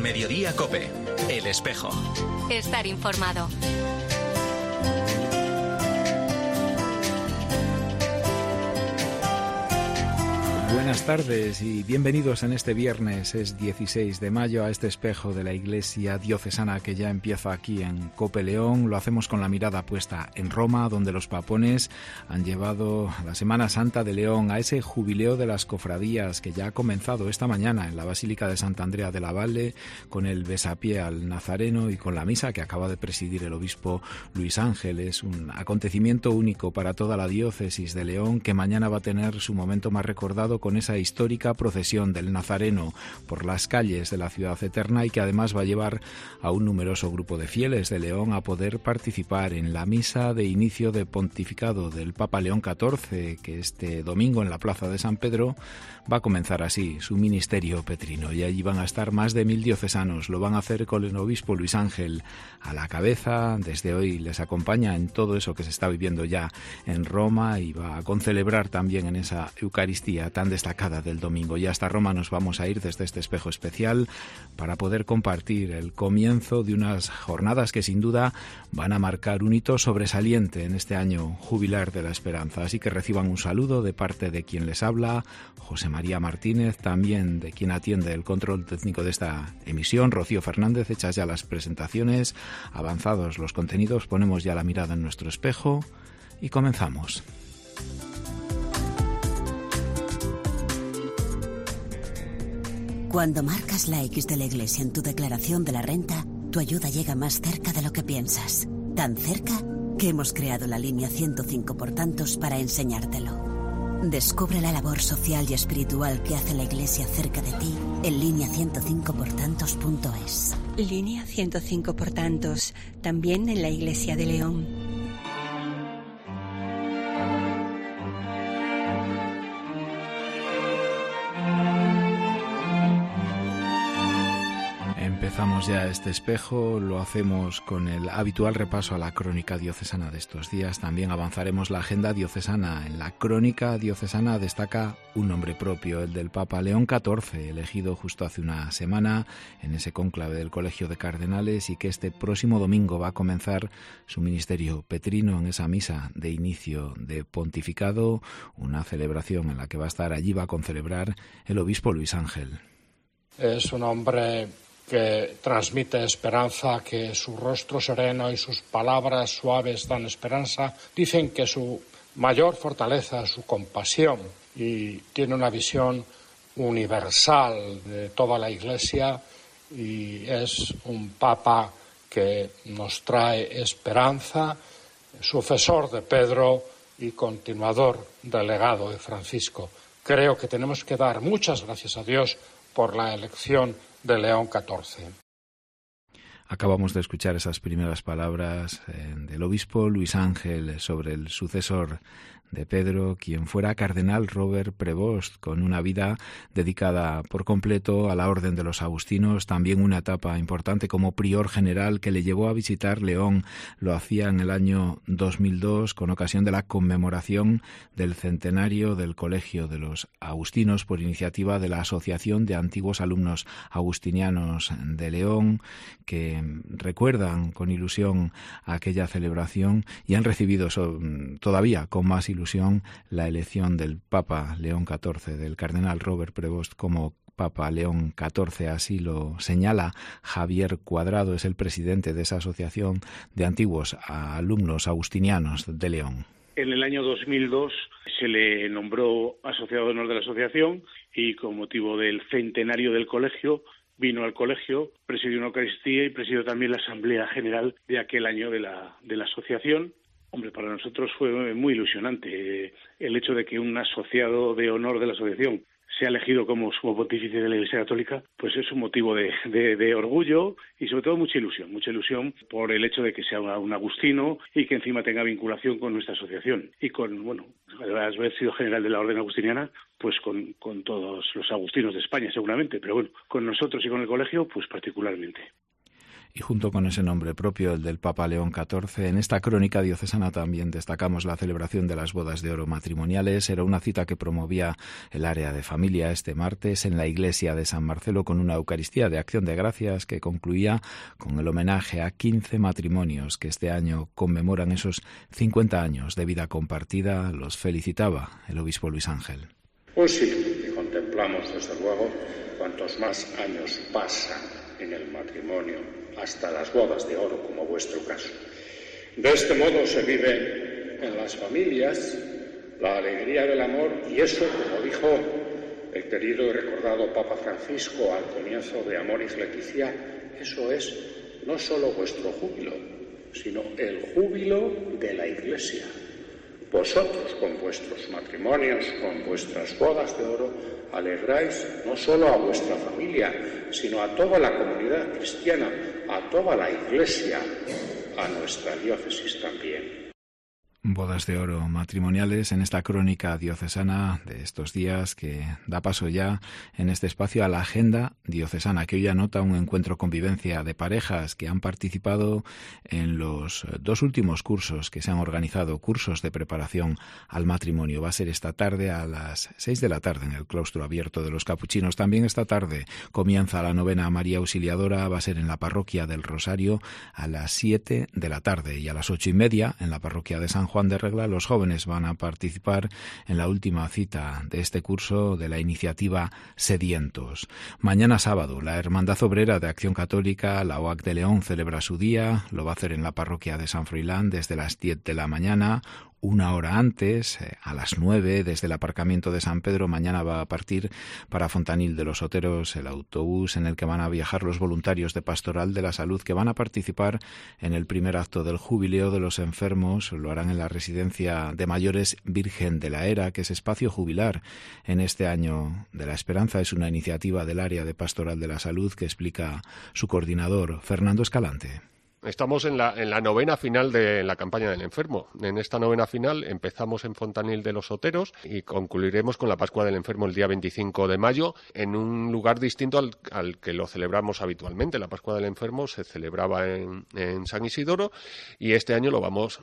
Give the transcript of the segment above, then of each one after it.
Mediodía COPE. El Espejo. Estar informado. Buenas tardes y bienvenidos en este viernes, es 16 de mayo, a este espejo de la Iglesia Diocesana que ya empieza aquí en COPE León. Lo hacemos con la mirada puesta en Roma, donde los papones han llevado la Semana Santa de León, a ese jubileo de las cofradías que ya ha comenzado esta mañana en la Basílica de Santa Andrea de la Valle, con el besapié al Nazareno y con la misa que acaba de presidir el obispo Luis Ángel. Es un acontecimiento único para toda la diócesis de León, que mañana va a tener su momento más recordado con esa histórica procesión del Nazareno por las calles de la ciudad eterna, y que además va a llevar a un numeroso grupo de fieles de León a poder participar en la misa de inicio de pontificado del Papa León XIV, que este domingo en la Plaza de San Pedro va a comenzar así su ministerio petrino, y allí van a estar más de 1000 diocesanos. Lo van a hacer con el obispo Luis Ángel a la cabeza. Desde hoy les acompaña en todo eso que se está viviendo ya en Roma, y va a concelebrar también en esa Eucaristía tan destacada del domingo. Y hasta Roma nos vamos a ir desde este espejo especial para poder compartir el comienzo de unas jornadas que sin duda van a marcar un hito sobresaliente en este año jubilar de la esperanza. Así que reciban un saludo de parte de quien les habla, José María Martínez, también de quien atiende el control técnico de esta emisión, Rocío Fernández. Hechas ya las presentaciones, avanzados los contenidos, ponemos ya la mirada en nuestro espejo y comenzamos. Cuando marcas la X de la Iglesia en tu declaración de la renta, tu ayuda llega más cerca de lo que piensas. Tan cerca que hemos creado la línea 105 por tantos para enseñártelo. Descubre la labor social y espiritual que hace la Iglesia cerca de ti en línea105portantos.es. Línea 105 por tantos, también en la Iglesia de León. Empezamos ya este espejo, lo hacemos con el habitual repaso a la crónica diocesana de estos días. También avanzaremos la agenda diocesana. En la crónica diocesana destaca un nombre propio, el del Papa León XIV, elegido justo hace una semana en ese cónclave del Colegio de Cardenales, y que este próximo domingo va a comenzar su ministerio petrino en esa misa de inicio de pontificado, una celebración en la que va a estar allí, va a concelebrar el obispo Luis Ángel. Es un hombre que transmite esperanza, que su rostro sereno y sus palabras suaves dan esperanza. Dicen que su mayor fortaleza es su compasión, y tiene una visión universal de toda la Iglesia, y es un papa que nos trae esperanza, sucesor de Pedro y continuador del legado de Francisco. Creo que tenemos que dar muchas gracias a Dios por la elección de León XIV. Acabamos de escuchar esas primeras palabras del obispo Luis Ángel sobre el sucesor de Pedro, quien fuera cardenal Robert Prevost, con una vida dedicada por completo a la orden de los agustinos, también una etapa importante como prior general que le llevó a visitar León. Lo hacía en el año 2002 con ocasión de la conmemoración del centenario del Colegio de los Agustinos, por iniciativa de la Asociación de Antiguos Alumnos Agustinianos de León, que recuerdan con ilusión aquella celebración y han recibido todavía con más ilusión la elección del Papa León XIV, del cardenal Robert Prevost como Papa León XIV. Así lo señala Javier Cuadrado, es el presidente de esa asociación de antiguos alumnos agustinianos de León. En el año 2002 se le nombró asociado de honor de la asociación, y con motivo del centenario del colegio vino al colegio, presidió una Eucaristía y presidió también la Asamblea General de aquel año de la asociación. Hombre, para nosotros fue muy ilusionante el hecho de que un asociado de honor de la asociación sea elegido como sumo pontífice de la Iglesia Católica, pues es un motivo de orgullo y sobre todo mucha ilusión por el hecho de que sea un agustino y que encima tenga vinculación con nuestra asociación y con, bueno, haber sido general de la Orden Agustiniana, pues con todos los agustinos de España seguramente, pero bueno, con nosotros y con el colegio, pues particularmente. Y junto con ese nombre propio, el del Papa León XIV, en esta crónica diocesana también destacamos la celebración de las bodas de oro matrimoniales. Era una cita que promovía el área de familia este martes en la iglesia de San Marcelo con una Eucaristía de Acción de Gracias que concluía con el homenaje a 15 matrimonios que este año conmemoran esos 50 años de vida compartida. Los felicitaba el obispo Luis Ángel. Un ciclo que contemplamos, desde luego, cuantos más años pasan en el matrimonio, hasta las bodas de oro, como vuestro caso. De este modo se vive en las familias la alegría del amor, y eso, como dijo el querido y recordado Papa Francisco al comienzo de Amoris Laetitia, eso es no solo vuestro júbilo, sino el júbilo de la Iglesia. Vosotros, con vuestros matrimonios, con vuestras bodas de oro, alegráis no solo a vuestra familia, sino a toda la comunidad cristiana, a toda la Iglesia, a nuestra diócesis también. Bodas de oro matrimoniales en esta crónica diocesana de estos días que da paso ya en este espacio a la agenda diocesana, que hoy anota un encuentro convivencia de parejas que han participado en los 2 últimos cursos que se han organizado, cursos de preparación al matrimonio. Va a ser esta tarde a las 6 de la tarde en el claustro abierto de los Capuchinos. También esta tarde comienza la novena a María Auxiliadora, va a ser en la parroquia del Rosario a las 7 de la tarde, y a las 8:30 en la parroquia de San Juan de Regla los jóvenes van a participar en la última cita de este curso de la iniciativa Sedientos. Mañana sábado, la Hermandad Obrera de Acción Católica, la OAC de León, celebra su día. Lo va a hacer en la parroquia de San Froilán desde las 10 de la mañana. Una hora antes, a las 9, desde el aparcamiento de San Pedro, mañana va a partir para Fontanil de los Oteros el autobús en el que van a viajar los voluntarios de Pastoral de la Salud que van a participar en el primer acto del Jubileo de los Enfermos. Lo harán en la Residencia de Mayores Virgen de la Era, que es espacio jubilar en este año de la Esperanza. Es una iniciativa del área de Pastoral de la Salud que explica su coordinador, Fernando Escalante. Estamos en la novena final de la campaña del enfermo. En esta novena final empezamos en Fontanil de los Oteros y concluiremos con la Pascua del Enfermo el día 25 de mayo en un lugar distinto al que lo celebramos habitualmente. La Pascua del Enfermo se celebraba en San Isidoro y este año lo vamos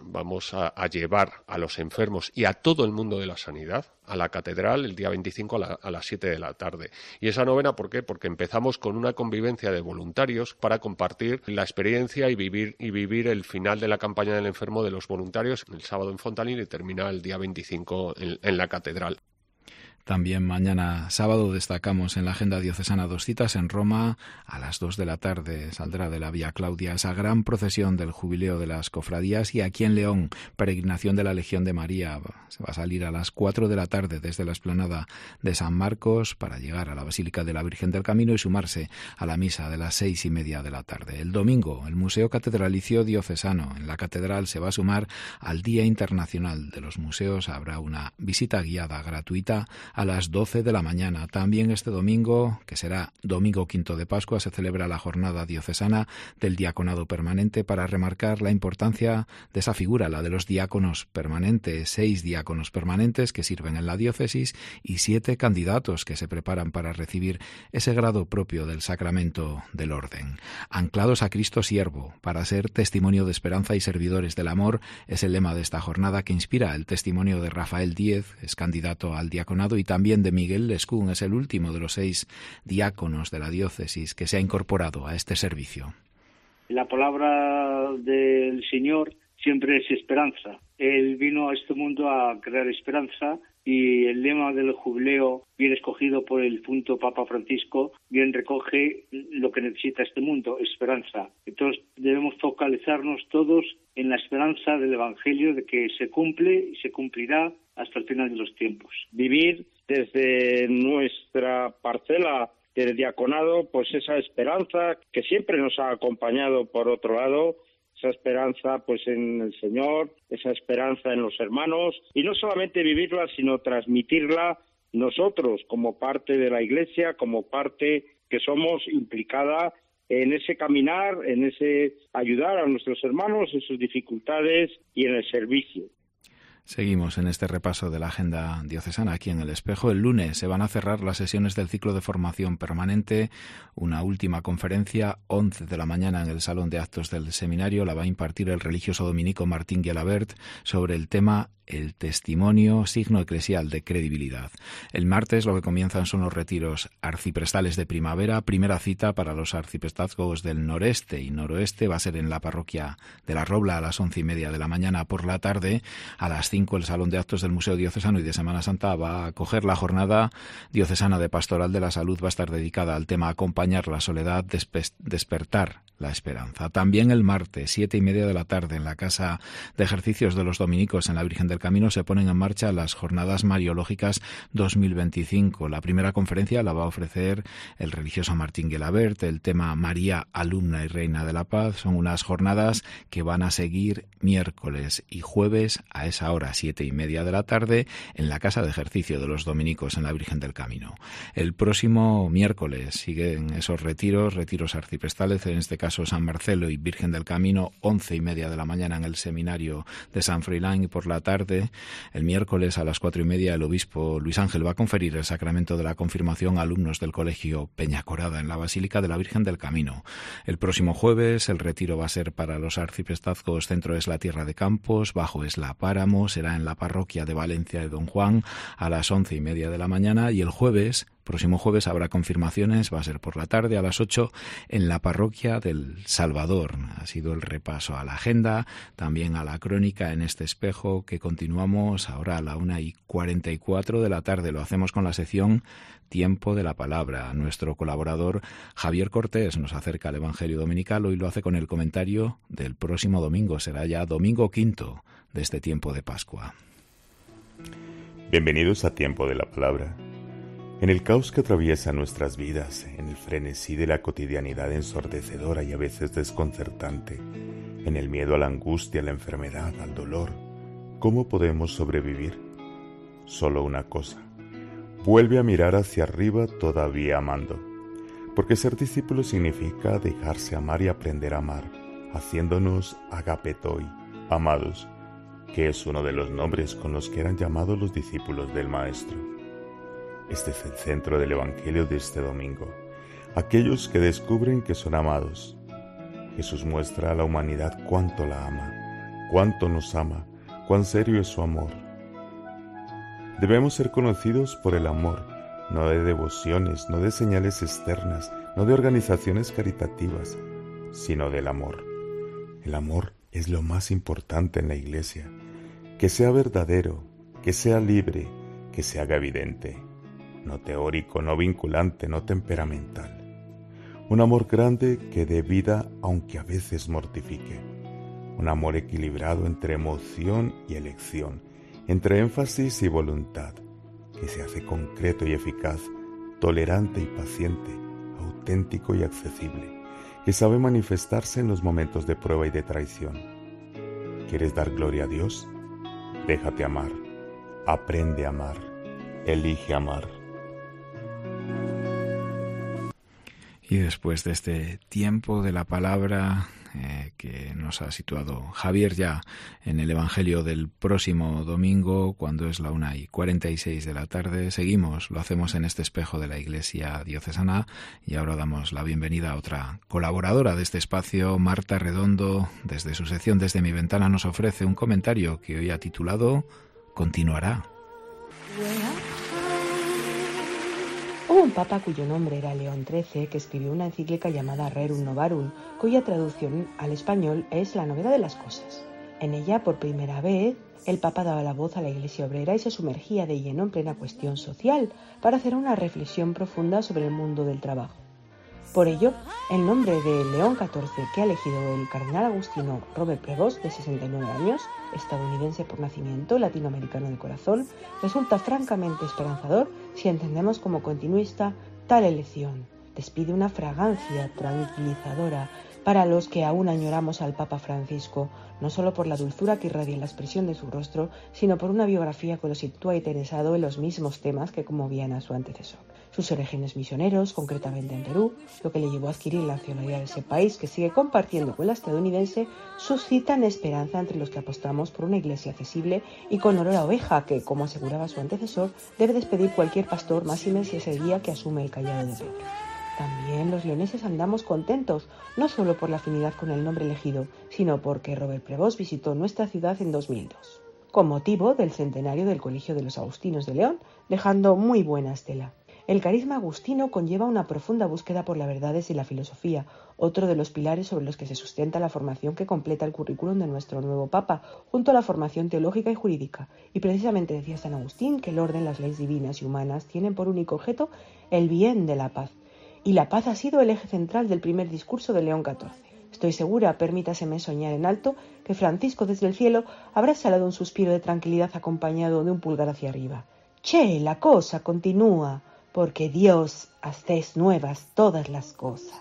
a llevar a los enfermos y a todo el mundo de la sanidad a la catedral el día 25 a las 7 de la tarde. Y esa novena, ¿por qué? Porque empezamos con una convivencia de voluntarios para compartir la experiencia y vivir el final de la campaña del enfermo de los voluntarios el sábado en Fontanil y termina el día 25 en la catedral. También mañana sábado destacamos en la agenda diocesana 2 citas en Roma. A las 2 de la tarde saldrá de la Vía Claudia esa gran procesión del jubileo de las cofradías, y aquí en León, peregrinación de la Legión de María. Se va a salir a las 4 de la tarde desde la explanada de San Marcos para llegar a la Basílica de la Virgen del Camino y sumarse a la misa de las 6:30 de la tarde. El domingo, el Museo Catedralicio Diocesano en la Catedral se va a sumar al Día Internacional de los Museos. Habrá una visita guiada gratuita a las 12 de la mañana. También este domingo, que será domingo quinto de Pascua, se celebra la jornada diocesana del diaconado permanente para remarcar la importancia de esa figura, la de los diáconos permanentes. 6 diáconos permanentes que sirven en la diócesis y 7 candidatos que se preparan para recibir ese grado propio del sacramento del orden. Anclados a Cristo siervo, para ser testimonio de esperanza y servidores del amor, es el lema de esta jornada que inspira el testimonio de Rafael Díez, es candidato al diaconado, y también de Miguel Lescún, es el último de los 6 diáconos de la diócesis que se ha incorporado a este servicio. La palabra del Señor siempre es esperanza. Él vino a este mundo a crear esperanza y el lema del jubileo, bien escogido por el punto Papa Francisco, bien recoge lo que necesita este mundo, esperanza. Entonces debemos focalizarnos todos en la esperanza del Evangelio, de que se cumple y se cumplirá hasta el final de los tiempos. Vivir desde nuestra parcela del diaconado, pues esa esperanza que siempre nos ha acompañado por otro lado, esa esperanza pues en el Señor, esa esperanza en los hermanos, y no solamente vivirla, sino transmitirla nosotros como parte de la Iglesia, como parte que somos implicada en ese caminar, en ese ayudar a nuestros hermanos en sus dificultades y en el servicio. Seguimos en este repaso de la agenda diocesana aquí en El Espejo. El lunes se van a cerrar las sesiones del ciclo de formación permanente. Una última conferencia, 11 de la mañana en el Salón de Actos del Seminario, la va a impartir el religioso dominico Martín Guialabert sobre el tema el testimonio, signo eclesial de credibilidad. El martes lo que comienzan son los retiros arciprestales de primavera. Primera cita para los arciprestazgos del noreste y noroeste va a ser en la parroquia de La Robla a las 11:30 de la mañana. Por la tarde, a las 5, el Salón de Actos del Museo Diocesano y de Semana Santa va a acoger la jornada diocesana de Pastoral de la Salud. Va a estar dedicada al tema acompañar la soledad, despertar la esperanza. También el martes, 7:30 de la tarde, en la Casa de Ejercicios de los Dominicos en la Virgen del Camino, se ponen en marcha las Jornadas Mariológicas 2025. La primera conferencia la va a ofrecer el religioso Martín Guialabert. El tema María, alumna y reina de la paz. Son unas jornadas que van a seguir miércoles y jueves a esa hora, 7:30 de la tarde, en la Casa de Ejercicio de los Dominicos en la Virgen del Camino. El próximo miércoles siguen esos retiros arciprestales, en este caso San Marcelo y Virgen del Camino, 11:30 de la mañana en el seminario de San Froilán, y por la tarde, el miércoles a las 4:30, el obispo Luis Ángel va a conferir el sacramento de la confirmación a alumnos del colegio Peñacorada en la Basílica de la Virgen del Camino. El próximo jueves el retiro va a ser para los arciprestazgos. Centro es la Tierra de Campos, bajo es la Páramo, será en la parroquia de Valencia de Don Juan a las 11:30 de la mañana, y el próximo jueves habrá confirmaciones, va a ser por la tarde a las 8 en la parroquia del Salvador. Ha sido el repaso a la agenda, también a la crónica en este espejo, que continuamos ahora a la 1:44 de la tarde. Lo hacemos con la sección Tiempo de la Palabra. Nuestro colaborador Javier Cortés nos acerca al Evangelio Dominical. Hoy lo hace con el comentario del próximo domingo. Será ya domingo quinto de este tiempo de Pascua. Bienvenidos a Tiempo de la Palabra. En el caos que atraviesa nuestras vidas, en el frenesí de la cotidianidad ensordecedora y a veces desconcertante, en el miedo a la angustia, a la enfermedad, al dolor, ¿cómo podemos sobrevivir? Solo una cosa: vuelve a mirar hacia arriba todavía amando, porque ser discípulo significa dejarse amar y aprender a amar, haciéndonos agapetoi, amados, que es uno de los nombres con los que eran llamados los discípulos del Maestro. Este es el centro del Evangelio de este domingo. Aquellos que descubren que son amados. Jesús muestra a la humanidad cuánto la ama, cuánto nos ama, cuán serio es su amor. Debemos ser conocidos por el amor, no de devociones, no de señales externas, no de organizaciones caritativas, sino del amor. El amor es lo más importante en la Iglesia. Que sea verdadero, que sea libre, que se haga evidente. No teórico, no vinculante, no temperamental. Un amor grande que dé vida aunque a veces mortifique. Un amor equilibrado entre emoción y elección, entre énfasis y voluntad, que se hace concreto y eficaz, tolerante y paciente, auténtico y accesible, que sabe manifestarse en los momentos de prueba y de traición. ¿Quieres dar gloria a Dios? Déjate amar, aprende a amar, elige amar. Y después de este tiempo de la palabra que nos ha situado Javier ya en el Evangelio del próximo domingo, cuando es la 1:46 de la tarde, seguimos, lo hacemos en este espejo de la Iglesia Diocesana, y ahora damos la bienvenida a otra colaboradora de este espacio. Marta Redondo, desde su sección Desde mi ventana, nos ofrece un comentario que hoy ha titulado Continuará. Hubo un papa cuyo nombre era León XIII, que escribió una encíclica llamada Rerum Novarum, cuya traducción al español es La novedad de las cosas. En ella, por primera vez, el papa daba la voz a la Iglesia obrera y se sumergía de lleno en plena cuestión social para hacer una reflexión profunda sobre el mundo del trabajo. Por ello, el nombre de León XIV, que ha elegido el cardenal agustino Robert Prevost, de 69 años, estadounidense por nacimiento, latinoamericano de corazón, resulta francamente esperanzador si entendemos como continuista tal elección. Despide una fragancia tranquilizadora para los que aún añoramos al Papa Francisco, no solo por la dulzura que irradia la expresión de su rostro, sino por una biografía que lo sitúa interesado en los mismos temas que conmovían a su antecesor. Sus orígenes misioneros, concretamente en Perú, lo que le llevó a adquirir la nacionalidad de ese país que sigue compartiendo con la estadounidense, suscitan esperanza entre los que apostamos por una iglesia accesible y con olor a oveja que, como aseguraba su antecesor, debe despedir cualquier pastor, máxime si es el guía que asume el cayado de Pedro. También los leoneses andamos contentos, no solo por la afinidad con el nombre elegido, sino porque Robert Prevost visitó nuestra ciudad en 2002, con motivo del centenario del Colegio de los Agustinos de León, dejando muy buena estela. El carisma agustino conlleva una profunda búsqueda por las verdades y la filosofía, otro de los pilares sobre los que se sustenta la formación que completa el currículum de nuestro nuevo Papa, junto a la formación teológica y jurídica. Y precisamente decía San Agustín que el orden, las leyes divinas y humanas tienen por único objeto el bien de la paz. Y la paz ha sido el eje central del primer discurso de León XIV. Estoy segura, permítaseme soñar en alto, que Francisco desde el cielo habrá exhalado un suspiro de tranquilidad acompañado de un pulgar hacia arriba. ¡Che, la cosa continúa! Porque Dios hace nuevas todas las cosas.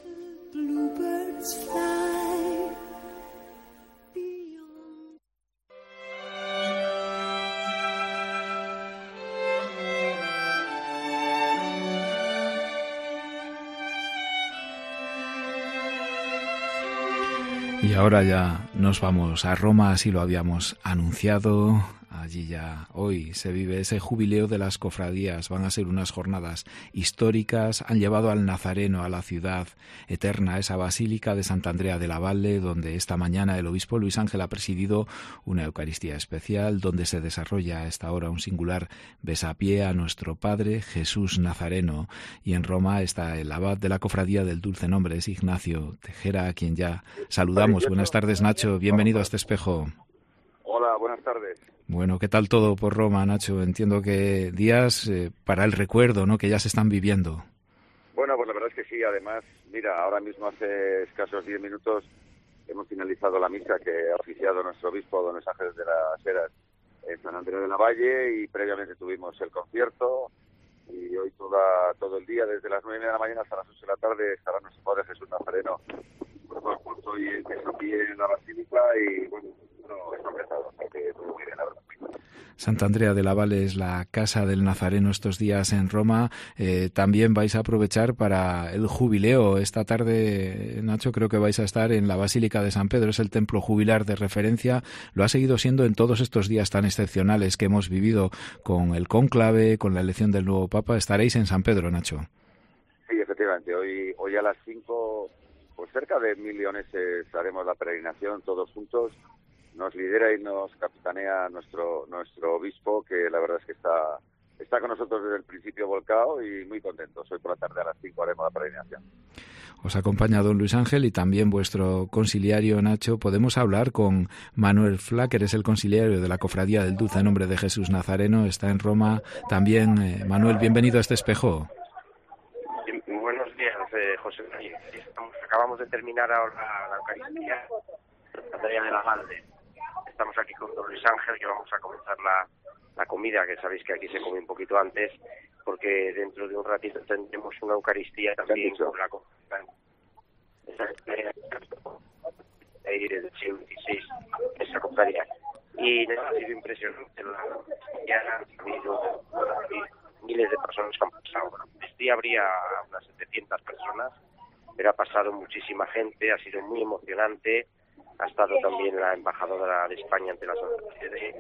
Y ahora ya nos vamos a Roma, así lo habíamos anunciado. Allí ya hoy se vive ese jubileo de las cofradías. Van a ser unas jornadas históricas. Han llevado al Nazareno a la ciudad eterna, esa basílica de Santa Andrea de la Valle, donde esta mañana el obispo Luis Ángel ha presidido una Eucaristía especial, donde se desarrolla a esta hora un singular besapié a nuestro Padre Jesús Nazareno. Y en Roma está el abad de la cofradía del Dulce Nombre, es Ignacio Tejera, a quien ya saludamos. Buenas tardes, Nacho. Bienvenido a este espejo. Hola, buenas tardes. Bueno, ¿qué tal todo por Roma, Nacho? Entiendo que días para el recuerdo, ¿no?, que ya se están viviendo. Bueno, pues la verdad es que sí. Además, mira, ahora mismo hace escasos 10 minutos hemos finalizado la misa que ha oficiado nuestro obispo, don Luis Ángel de las Heras, en San Andrea de la Valle, y previamente tuvimos el concierto, y hoy todo el día, desde las 9:30 de la mañana hasta las 8 de la tarde, estará nuestro Padre Jesús Nazareno. Pues hoy en la basílica y bueno, está empezado, o sea que todo muy bien, la verdad. Santa Andrea de la Valle es la casa del Nazareno estos días en Roma. También vais a aprovechar para el jubileo. Esta tarde, Nacho, creo que vais a estar en la Basílica de San Pedro. Es el templo jubilar de referencia. Lo ha seguido siendo en todos estos días tan excepcionales que hemos vivido con el cónclave, con la elección del nuevo Papa. Estaréis en San Pedro, Nacho. Sí, efectivamente. Hoy a las 5, pues cerca de 1.000 leoneses haremos la peregrinación todos juntos. Nos lidera y nos capitanea nuestro obispo, que la verdad es que está con nosotros desde el principio volcado y muy contentos. Hoy por la tarde a las 5 haremos la peregrinación. Os acompaña don Luis Ángel y también vuestro conciliario, Nacho. Podemos hablar con Manuel Flacker, es el conciliario de la Cofradía del Dulce Nombre de Jesús Nazareno, está en Roma. También, Manuel, bienvenido a este espejo. Buenos días, José María. Acabamos de terminar ahora la Eucaristía, Santa Andrea de la Valle. Estamos aquí con don Luis Ángel, que vamos a comenzar la comida, que sabéis que aquí se come un poquito antes, porque dentro de un ratito tendremos una Eucaristía también con la del siglo XVI, esa cofradía. Y ha sido impresionante, ya han habido miles de personas que han pasado. Bueno, este día habría unas 700 personas, pero ha pasado muchísima gente, ha sido muy emocionante. Ha estado también la embajadora de España ante la Santa Sede.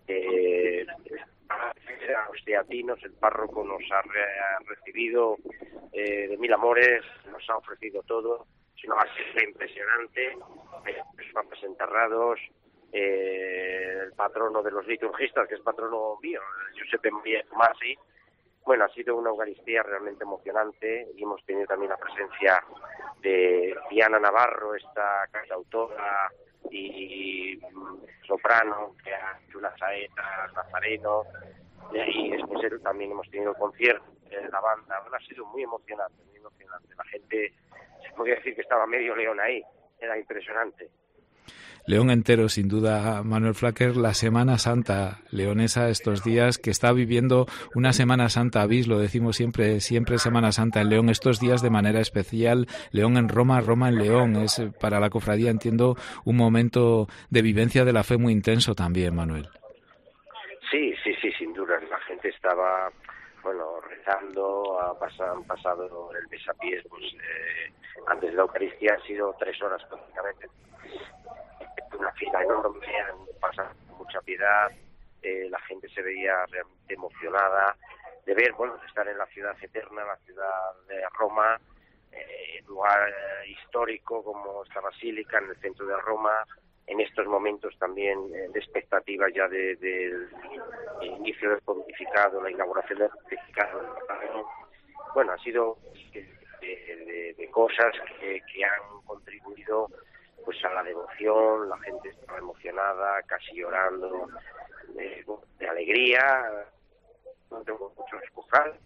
Los teatinos, el párroco nos ha recibido de mil amores, nos ha ofrecido todo. Es una base impresionante. Papas enterrados, el patrono de los liturgistas, que es patrono mío, Giuseppe Maria Tomasi. Bueno, ha sido una Eucaristía realmente emocionante y hemos tenido también la presencia de Diana Navarro, esta cantautora y soprano, que ha hecho una saeta, Nazareno, y después también hemos tenido el concierto de la banda. Bueno, ha sido muy emocionante, muy emocionante. La gente, se podría decir que estaba medio león ahí, era impresionante. León entero, sin duda, Manuel Flaquer, la Semana Santa leonesa estos días, que está viviendo una Semana Santa bis, lo decimos siempre Semana Santa en León, estos días de manera especial, León en Roma, Roma en León, es para la cofradía, entiendo, un momento de vivencia de la fe muy intenso también, Manuel. Sí, sin duda, la gente estaba, rezando, han pasado el besapiés, antes de la Eucaristía han sido 3 horas prácticamente. Una fila enorme, han pasado mucha piedad, la gente se veía realmente emocionada de ver, de estar en la ciudad eterna, la ciudad de Roma, lugar histórico como esta basílica en el centro de Roma, en estos momentos también de expectativa ya del inicio del pontificado, la inauguración del pontificado. Ha sido de cosas que han contribuido a la devoción, la gente estaba emocionada, casi llorando, de alegría, no tengo mucho que escoger.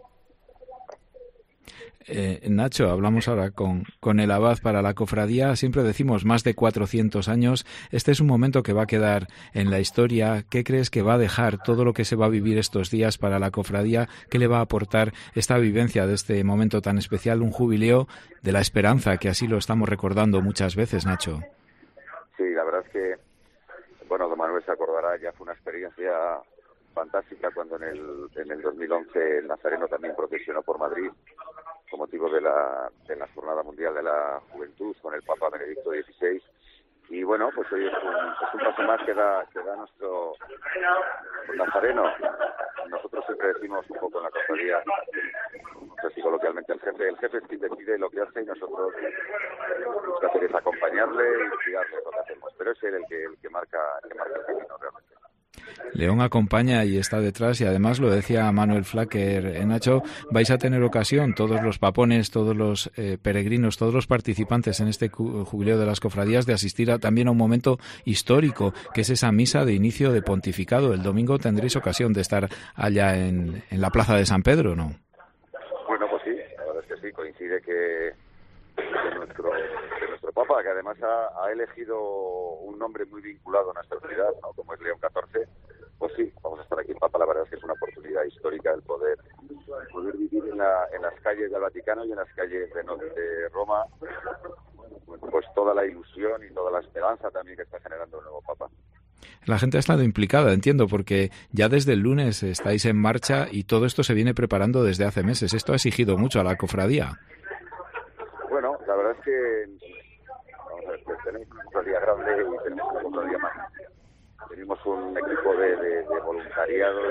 Nacho, hablamos ahora con el abad para la cofradía, siempre decimos más de 400 años, este es un momento que va a quedar en la historia. ¿Qué crees que va a dejar todo lo que se va a vivir estos días para la cofradía? ¿Qué le va a aportar esta vivencia de este momento tan especial, un jubileo de la esperanza, que así lo estamos recordando muchas veces, Nacho? Sí, la verdad es que, don Manuel se acordará, ya fue una experiencia fantástica cuando en el 2011 el Nazareno también procesionó por Madrid con motivo de la Jornada Mundial de la Juventud con el Papa Benedicto XVI. Y hoy es un paso más que da nuestro Nazareno. Nosotros siempre decimos un poco en la cofradía, no sé si coloquialmente, el jefe es quien decide lo que hace y nosotros lo que hacer es acompañarle y guiarle lo que hacemos. Pero es él el que marca el camino realmente. León acompaña y está detrás, y además lo decía Manuel Flaquer, Nacho, vais a tener ocasión, todos los papones, todos los peregrinos, todos los participantes en este jubileo de las cofradías, de asistir también a un momento histórico, que es esa misa de inicio de pontificado. El domingo tendréis ocasión de estar allá en la plaza de San Pedro, ¿no? Pues sí, la verdad es que sí, coincide que nuestro Papa, que además ha elegido un nombre muy vinculado a nuestra ciudad, ¿no?, como es León XIV, pues sí, vamos a estar aquí. Papa, la verdad es que es una oportunidad histórica el poder vivir en las calles del Vaticano y en las calles de Roma, pues toda la ilusión y toda la esperanza también que está generando el nuevo Papa. La gente ha estado implicada, entiendo, porque ya desde el lunes estáis en marcha y todo esto se viene preparando desde hace meses. Esto ha exigido mucho a la cofradía. La verdad es que tenemos una cofradía grande y tenemos una cofradía más. Tenemos un equipo de voluntariado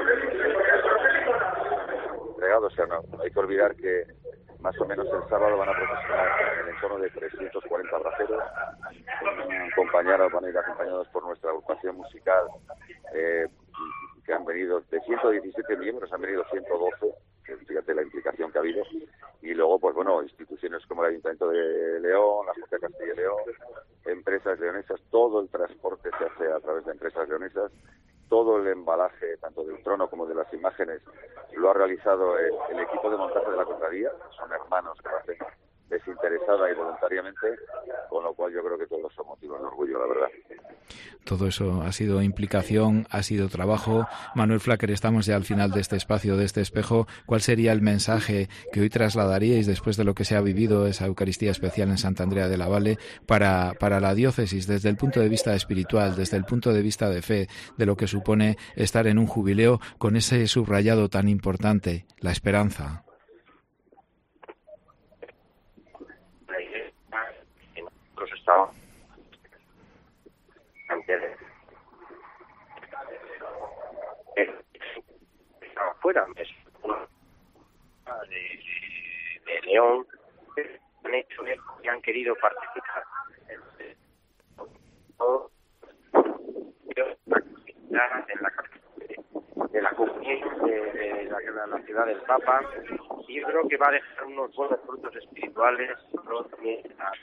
entregado, o sea, no hay que olvidar que más o menos el sábado van a procesionar en el torno de 340 braceros, van a ir acompañados por nuestra agrupación musical, que han venido de 117 miembros, han venido 112, fíjate la implicación que ha habido, y luego instituciones como el Ayuntamiento de León, la Junta de Castilla y León, empresas leonesas, todo el transporte se hace a través de empresas leonesas, todo el embalaje, tanto del trono como de las imágenes, lo ha realizado el equipo de montaje de la cofradía, son hermanos que lo hacen desinteresada y voluntariamente, con lo cual yo creo que todos son motivos de orgullo, la verdad. Todo eso ha sido implicación, ha sido trabajo. Manuel Flaquer, estamos ya al final de este espacio, de este espejo. ¿Cuál sería el mensaje que hoy trasladaríais después de lo que se ha vivido, esa Eucaristía especial en Santa Andrea de la Valle, para la diócesis, desde el punto de vista espiritual, desde el punto de vista de fe, de lo que supone estar en un jubileo con ese subrayado tan importante, la esperanza? Estaba fuera de León, han hecho y han querido participar de la comunión de la ciudad del Papa, y yo creo que va a dejar unos buenos frutos espirituales, pero también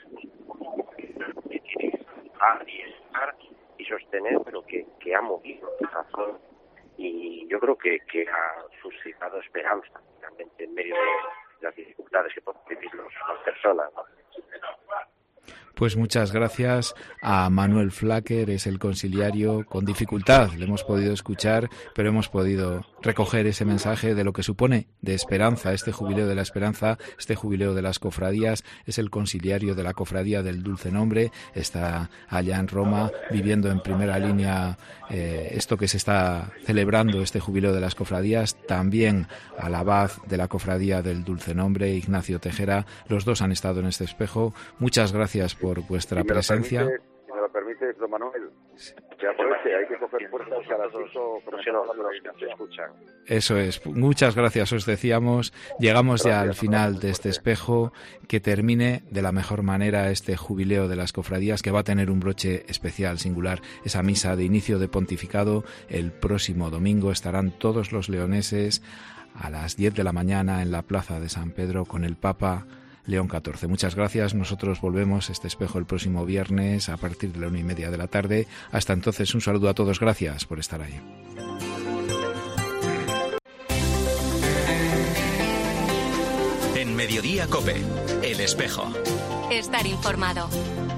y sostener, pero que ha movido el corazón, y yo creo que ha suscitado esperanza realmente en medio de las dificultades que pueden vivir las personas, ¿no? Pues muchas gracias a Manuel Flacker, es el consiliario con dificultad. Le hemos podido escuchar, pero hemos podido recoger ese mensaje de lo que supone de esperanza, este jubileo de la esperanza, este jubileo de las cofradías. Es el consiliario de la cofradía del Dulce Nombre, está allá en Roma viviendo en primera línea esto que se está celebrando, este jubileo de las cofradías. También al abad de la cofradía del Dulce Nombre, Ignacio Tejera. Los dos han estado en este espejo. Muchas gracias por vuestra presencia. Si me lo permites, don Manuel, que aproveche, hay que coger fuerzas cada dos que se escuchan. Eso es, muchas gracias, os decíamos. Llegamos ya al final de este espejo, que termine de la mejor manera este jubileo de las cofradías, que va a tener un broche especial, singular, esa misa de inicio de pontificado. El próximo domingo estarán todos los leoneses a las 10 de la mañana en la plaza de San Pedro con el Papa León XIV. Muchas gracias. Nosotros volvemos este espejo el próximo viernes a partir de la 1:30 de la tarde. Hasta entonces, un saludo a todos. Gracias por estar ahí. En Mediodía COPE, El Espejo. Estar informado.